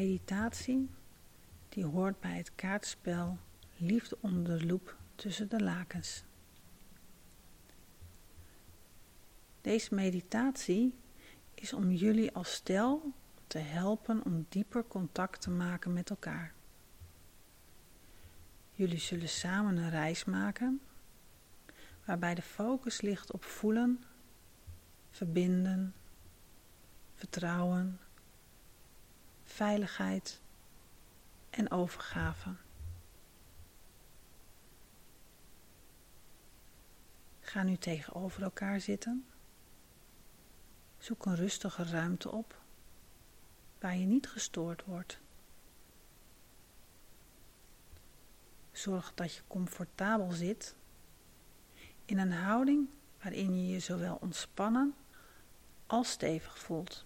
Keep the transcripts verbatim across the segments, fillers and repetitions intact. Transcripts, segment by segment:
meditatie die hoort bij het kaartspel Liefde onder de loep tussen de lakens. Deze meditatie is om jullie als stel te helpen om dieper contact te maken met elkaar. Jullie zullen samen een reis maken, waarbij de focus ligt op voelen, verbinden, vertrouwen, veiligheid en overgave. Ga nu tegenover elkaar zitten. Zoek een rustige ruimte op, waar je niet gestoord wordt. Zorg dat je comfortabel zit, in een houding waarin je je zowel ontspannen als stevig voelt.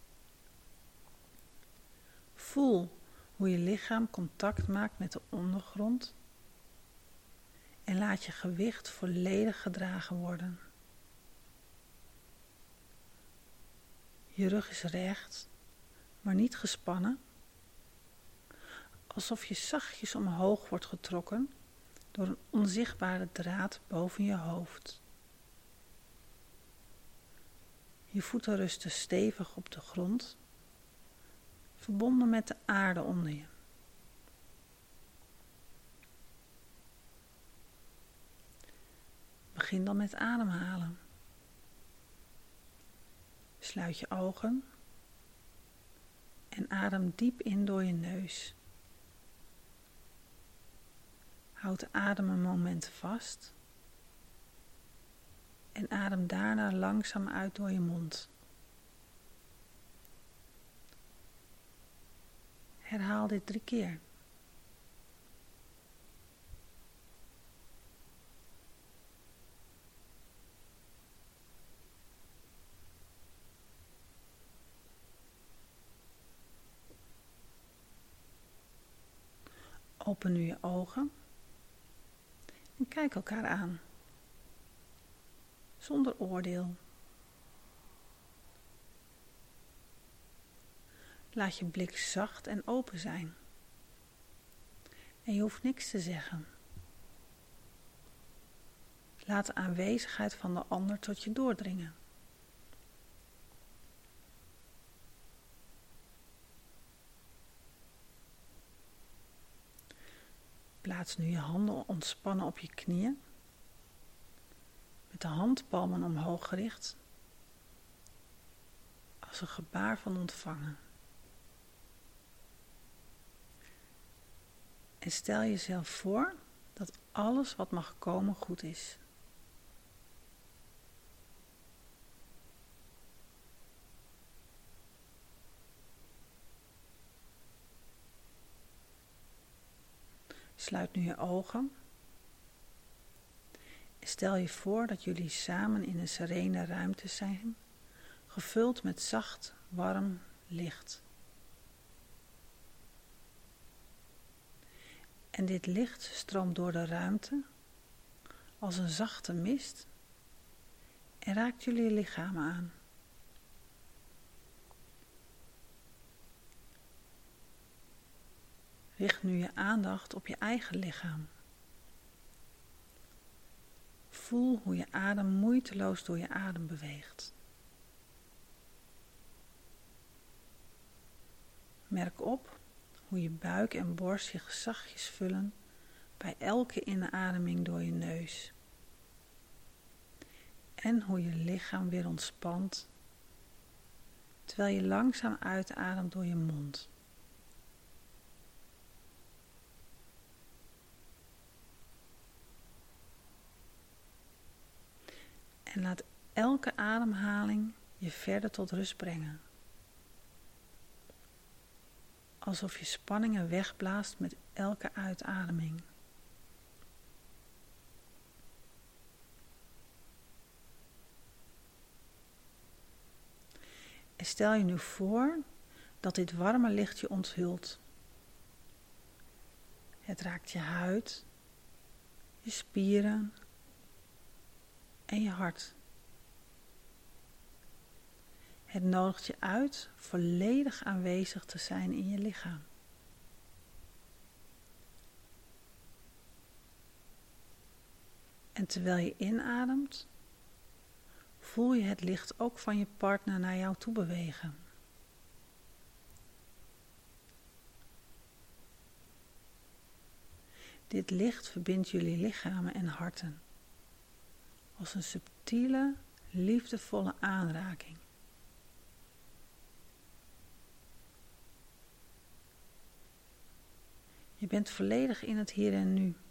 Voel hoe je lichaam contact maakt met de ondergrond en laat je gewicht volledig gedragen worden. Je rug is recht, maar niet gespannen, alsof je zachtjes omhoog wordt getrokken door een onzichtbare draad boven je hoofd. Je voeten rusten stevig op de grond, verbonden met de aarde onder je. Begin dan met ademhalen. Sluit je ogen en adem diep in door je neus. Houd de adem een moment vast en adem daarna langzaam uit door je mond. Herhaal dit drie keer. Open nu je ogen en kijk elkaar aan, zonder oordeel. Laat je blik zacht en open zijn. En je hoeft niks te zeggen. Laat de aanwezigheid van de ander tot je doordringen. Plaats nu je handen ontspannen op je knieën, met de handpalmen omhoog gericht, als een gebaar van ontvangen. En stel jezelf voor dat alles wat mag komen goed is. Sluit nu je ogen en stel je voor dat jullie samen in een serene ruimte zijn, gevuld met zacht, warm licht. En dit licht stroomt door de ruimte als een zachte mist en raakt jullie lichamen aan. Richt nu je aandacht op je eigen lichaam. Voel hoe je adem moeiteloos door je adem beweegt. Merk op hoe je buik en borst zich zachtjes vullen bij elke inademing door je neus. En hoe je lichaam weer ontspant, terwijl je langzaam uitademt door je mond. En laat elke ademhaling je verder tot rust brengen. Alsof je spanningen wegblaast met elke uitademing. En stel je nu voor dat dit warme licht je onthult. Het raakt je huid, je spieren en je hart. Het nodigt je uit volledig aanwezig te zijn in je lichaam. En terwijl je inademt, voel je het licht ook van je partner naar jou toe bewegen. Dit licht verbindt jullie lichamen en harten als een subtiele, liefdevolle aanraking. Je bent volledig in het hier en nu.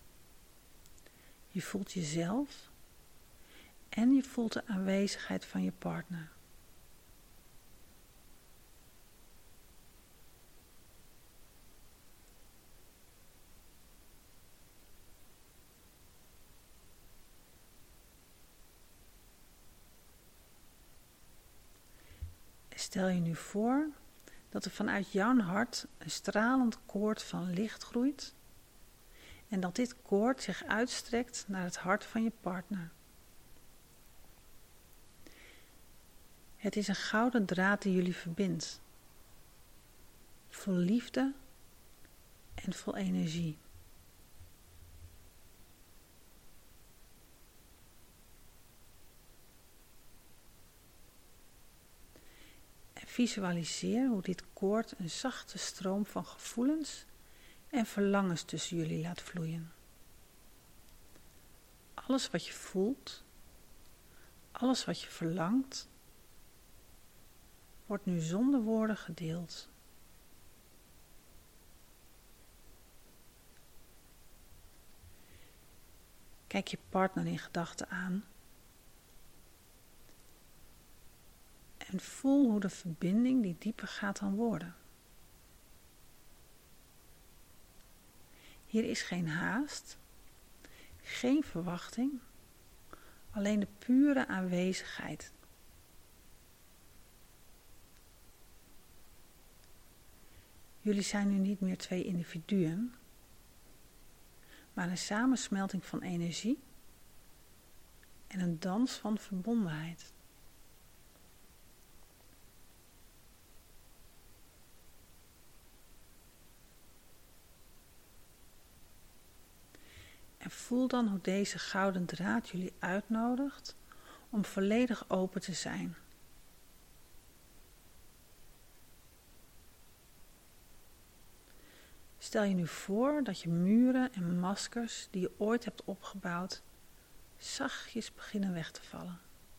Je voelt jezelf en je voelt de aanwezigheid van je partner. Stel je nu voor dat er vanuit jouw hart een stralend koord van licht groeit en dat dit koord zich uitstrekt naar het hart van je partner. Het is een gouden draad die jullie verbindt, vol liefde en vol energie. Visualiseer hoe dit koord een zachte stroom van gevoelens en verlangens tussen jullie laat vloeien. Alles wat je voelt, alles wat je verlangt, wordt nu zonder woorden gedeeld. Kijk je partner in gedachten aan en voel hoe de verbinding die dieper gaat dan woorden. Hier is geen haast, geen verwachting, alleen de pure aanwezigheid. Jullie zijn nu niet meer twee individuen, maar een samensmelting van energie en een dans van verbondenheid. En voel dan hoe deze gouden draad jullie uitnodigt om volledig open te zijn. Stel je nu voor dat je muren en maskers die je ooit hebt opgebouwd, zachtjes beginnen weg te vallen.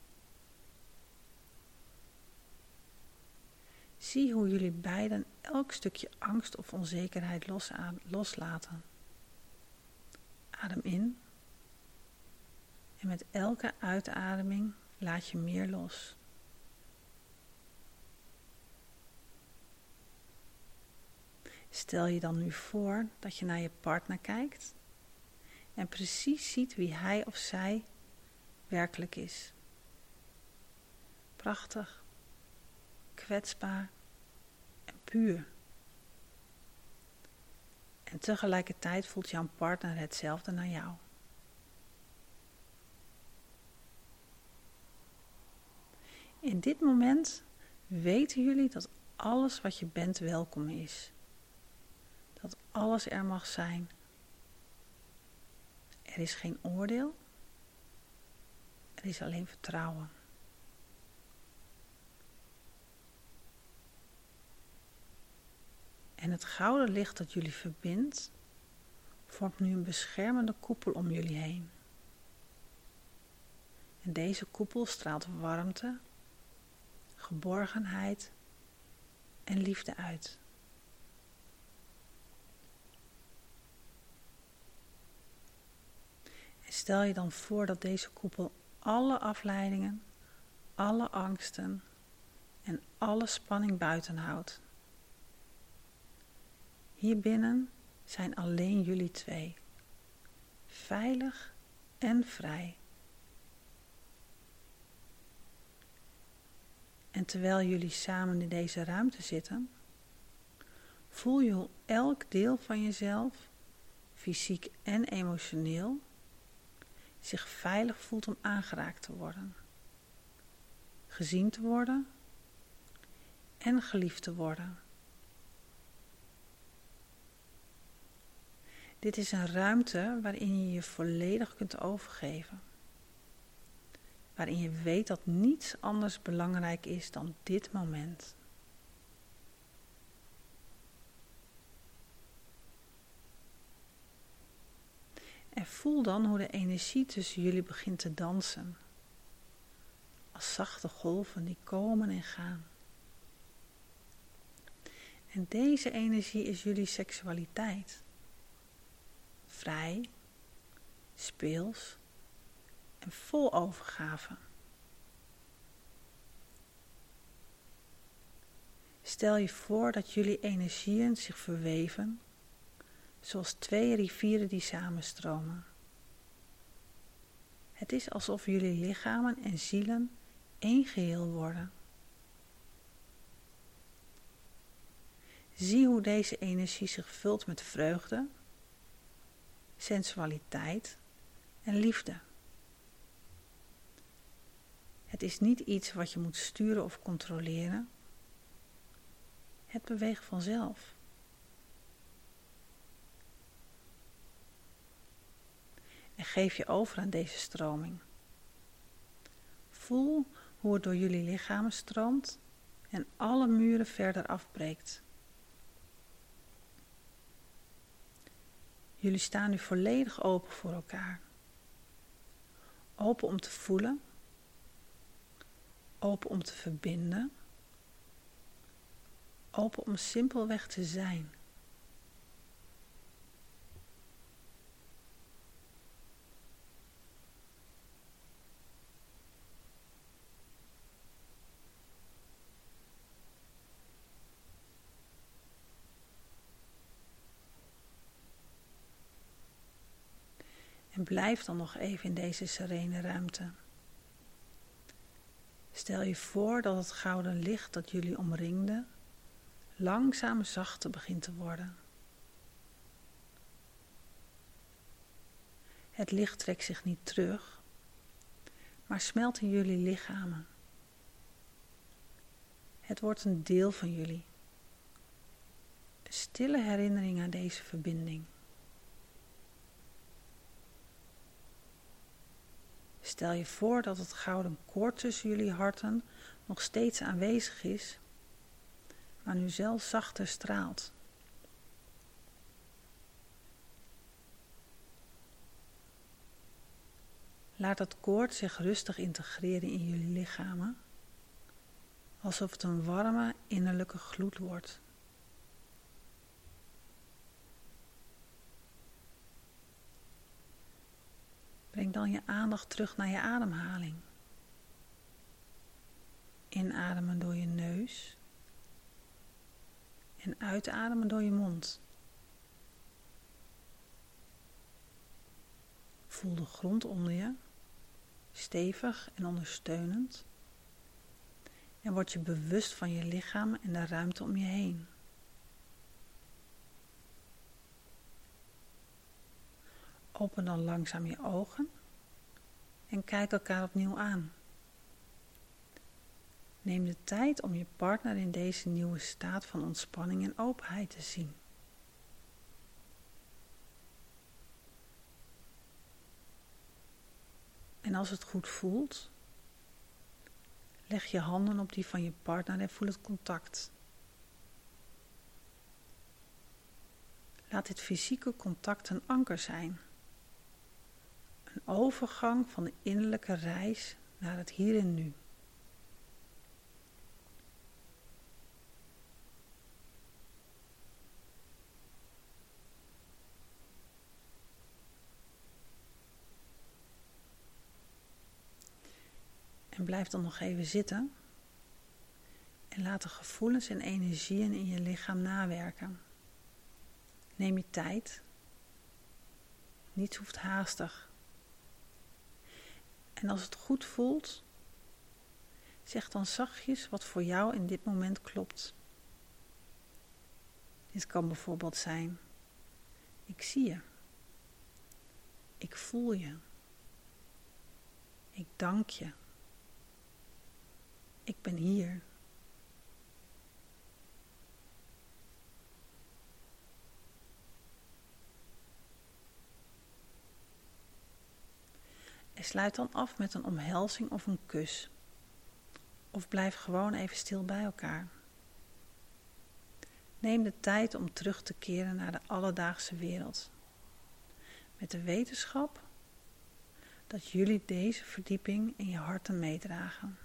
Zie hoe jullie beiden elk stukje angst of onzekerheid loslaten. Adem in en met elke uitademing laat je meer los. Stel je dan nu voor dat je naar je partner kijkt en precies ziet wie hij of zij werkelijk is. Prachtig, kwetsbaar en puur. En tegelijkertijd voelt jouw partner hetzelfde naar jou. In dit moment weten jullie dat alles wat je bent welkom is. Dat alles er mag zijn. Er is geen oordeel. Er is alleen vertrouwen. En het gouden licht dat jullie verbindt, vormt nu een beschermende koepel om jullie heen. En deze koepel straalt warmte, geborgenheid en liefde uit. En stel je dan voor dat deze koepel alle afleidingen, alle angsten en alle spanning buiten houdt. Hierbinnen zijn alleen jullie twee, veilig en vrij. En terwijl jullie samen in deze ruimte zitten, voel je hoe elk deel van jezelf, fysiek en emotioneel, zich veilig voelt om aangeraakt te worden, gezien te worden en geliefd te worden. Dit is een ruimte waarin je je volledig kunt overgeven. Waarin je weet dat niets anders belangrijk is dan dit moment. En voel dan hoe de energie tussen jullie begint te dansen. Als zachte golven die komen en gaan. En deze energie is jullie seksualiteit. Vrij, speels en vol overgave. Stel je voor dat jullie energieën zich verweven, zoals twee rivieren die samenstromen. Het is alsof jullie lichamen en zielen één geheel worden. Zie hoe deze energie zich vult met vreugde, sensualiteit en liefde. Het is niet iets wat je moet sturen of controleren. Het beweegt vanzelf. En geef je over aan deze stroming. Voel hoe het door jullie lichamen stroomt en alle muren verder afbreekt. Jullie staan nu volledig open voor elkaar. Open om te voelen. Open om te verbinden. Open om simpelweg te zijn. En blijf dan nog even in deze serene ruimte. Stel je voor dat het gouden licht dat jullie omringde, langzaam zachter begint te worden. Het licht trekt zich niet terug, maar smelt in jullie lichamen. Het wordt een deel van jullie. Een stille herinnering aan deze verbinding. Stel je voor dat het gouden koord tussen jullie harten nog steeds aanwezig is, maar nu zelfs zachter straalt. Laat het koord zich rustig integreren in jullie lichamen, alsof het een warme innerlijke gloed wordt. Breng dan je aandacht terug naar je ademhaling. Inademen door je neus en uitademen door je mond. Voel de grond onder je, stevig en ondersteunend. En word je bewust van je lichaam en de ruimte om je heen. Open dan langzaam je ogen en kijk elkaar opnieuw aan. Neem de tijd om je partner in deze nieuwe staat van ontspanning en openheid te zien. En als het goed voelt, leg je handen op die van je partner en voel het contact. Laat dit fysieke contact een anker zijn. Een overgang van de innerlijke reis naar het hier en nu. En blijf dan nog even zitten. En laat de gevoelens en energieën in je lichaam nawerken. Neem je tijd. Niets hoeft haastig. En als het goed voelt, zeg dan zachtjes wat voor jou in dit moment klopt. Dit kan bijvoorbeeld zijn: ik zie je. Ik voel je. Ik dank je. Ik ben hier. En sluit dan af met een omhelzing of een kus. Of blijf gewoon even stil bij elkaar. Neem de tijd om terug te keren naar de alledaagse wereld. Met de wetenschap dat jullie deze verdieping in je harten meedragen.